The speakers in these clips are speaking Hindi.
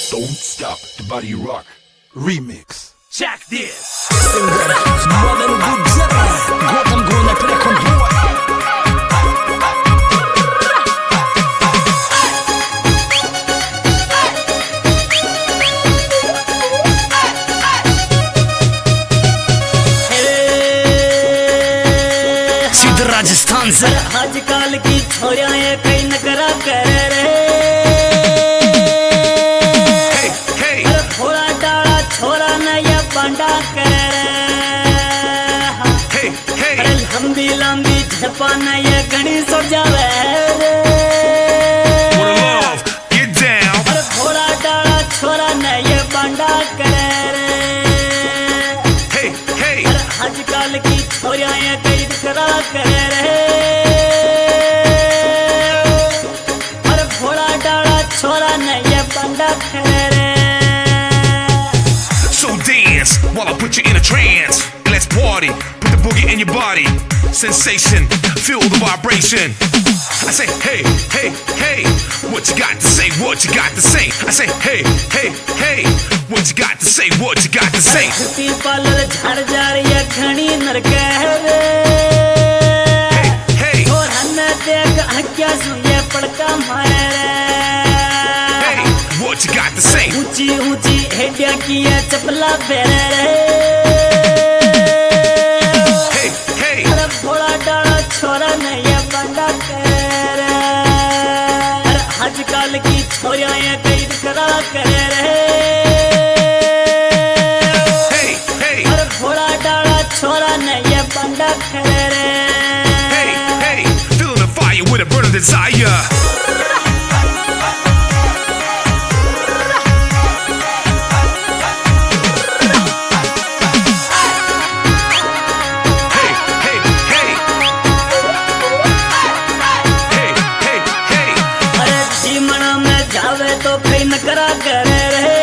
Don't stop the body rock remix. Check this. Modern Gujarat, Gotham Gona Record Boy. सीधा राजस्थान से आजकल की छोरियां कई नखरा कर रहे। थोड़ा डाला छोरा न ये बांडा कर रहे। लंबी लंबी झपा न ये घनी सो जावे। थोड़ा डाला छोरा न ये बांडा कर रहे। आजकल की छोरियां कई नखरा कर रहे। थोड़ा डाला छोरा न ये बांडा कर रहे। While I put you in a trance, and let's party. Put the boogie in your body. Sensation, feel the vibration. I say, hey, hey, hey, what you got to say? What you got to say? I say, hey, hey, hey, what you got to say? What you got to say? धरती पालर झाड़ जा रही है घनी नरक है। Hey, hey, और हन देख हक्या सुये पड़का मारे। hey, what you got to say? ऊंची ऊंची हेडिया की है चपला फेरे। Hey, hey, अरे भोला डाला छोरा नहीं है बंदा कर। अरे आजकल की छोरियां कई करा कर रहे। hey, hey, अरे भोला डाला छोरा नहीं है बंदा कर रहे। hey, hey, feeling the fire with a burning desire. तो कई नकरा कर रहे।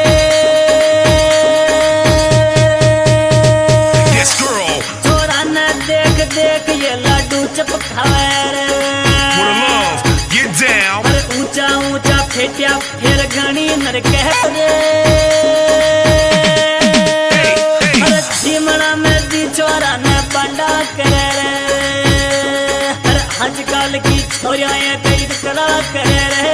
Yes, girl. छोरा न देख देख ये लाडू चपकावे रे। What a love, get down. अरे ऊंचा ऊंचा फेटिया फिर घनी नरक है रे। अरे जीमना में दी छोरा न बंडा कर रहे। अरे आजकल की छोरियां कई नकरा कर रहे।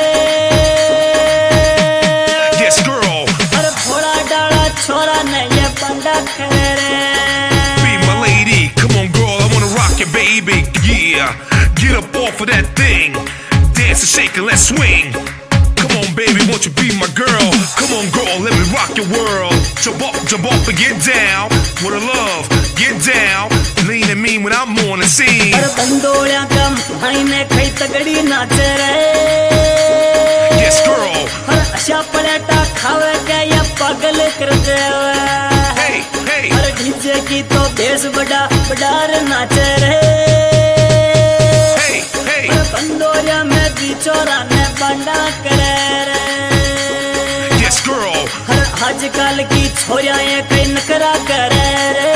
छोरा नहीं है बंदा कर रहे। Be my lady, come on girl, I wanna rock you baby, yeah. Get up off of that thing, dance and shake and let's swing. Come on baby, won't you be my girl? Come on girl, let me rock your world. Jump up and get down. What a love, get down. Lean and mean when I'm on the scene. अरे बंदोलियां कम भाई ने कई तगड़ी नाच रहे। Yes girl. अरे आशा पलेटा खावे के ये पागल कर देवे। Hey, hey. अरे डीजे की तो बेस बड़ा बड़ार नाच रहे। Hey, hey. अरे बंदोलियां में दी चोरा ने बंडा कर रहे। Yes girl. अरे आजकल की छोरियां कई नखरा कर रहे।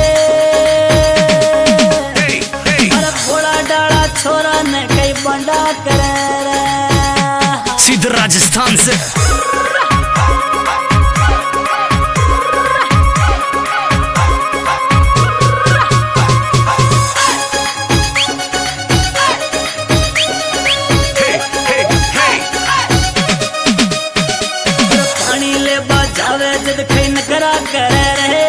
Hey, hey. अरे भोला डाला छोरा ने कई बंडा कर रहे। सीधा राजस्थान से पानी ले बाजावे जद कई नकरा कर रहे।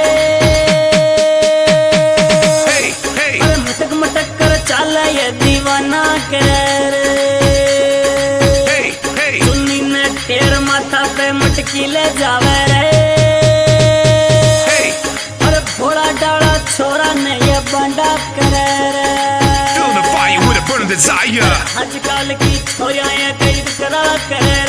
Hey, hey. अरे मटक मटक कर चाला ये दीवाना कर रहे। Hey, hey. सुन्नी ने टेर माथा पे मटकी ले जावे रहे। Hey. अरे भोला डाला छोरा ने ये बंडा कर रहे। Feeling the fire with a burning desire. आजकल की छोरियां कई करा कर